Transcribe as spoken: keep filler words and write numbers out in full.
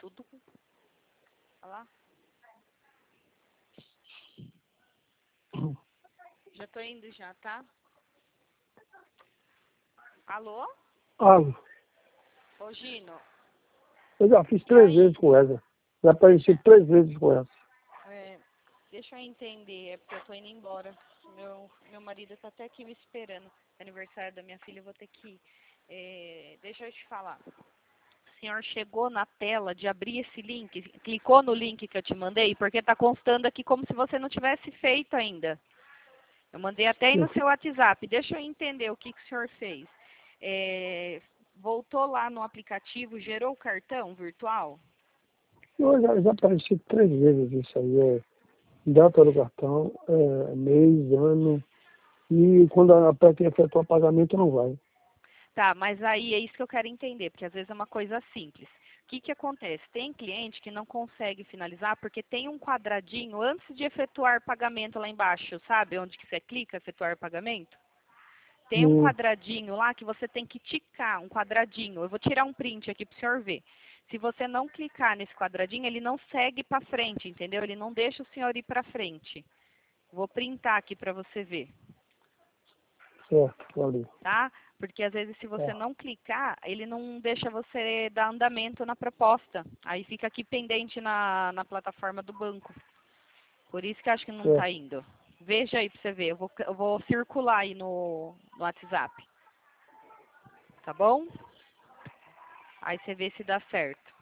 tudo. Olha lá. Já tô indo já, tá? Alô? Alô. Ô, Gino. Eu já fiz E três aí? vezes com essa. Já apareci três vezes com essa. É, deixa eu entender, é porque eu tô indo embora. Meu, meu marido tá até aqui me esperando. Aniversário da minha filha, eu vou ter que ir. É, deixa eu te falar. O senhor chegou na tela de abrir esse link, clicou no link que eu te mandei, porque tá constando aqui como se você não tivesse feito ainda. Eu mandei até aí no seu WhatsApp. Deixa eu entender o que, que o senhor fez. É, voltou lá no aplicativo, gerou o cartão virtual? Eu já, já apareci três vezes isso aí. É data do cartão, é, mês, ano. E quando aperta em efetuar pagamento, não vai. Tá, mas aí é isso que eu quero entender, porque às vezes é uma coisa simples. O que, que acontece? Tem cliente que não consegue finalizar porque tem um quadradinho antes de efetuar pagamento lá embaixo, sabe? Onde que você clica, efetuar pagamento? Tem um Hum, quadradinho lá que você tem que ticar, um quadradinho. Eu vou tirar um print aqui para o senhor ver. Se você não clicar nesse quadradinho, ele não segue para frente, entendeu? Ele não deixa o senhor ir para frente. Vou printar aqui para você ver, certo, valeu. tá? Porque às vezes se você Tá, não clicar, ele não deixa você dar andamento na proposta. Aí fica aqui pendente na, na plataforma do banco. Por isso que eu acho que não está certo. indo. Veja aí para você ver. Eu vou, eu vou circular aí no, no WhatsApp. Tá bom? Aí você vê se dá certo.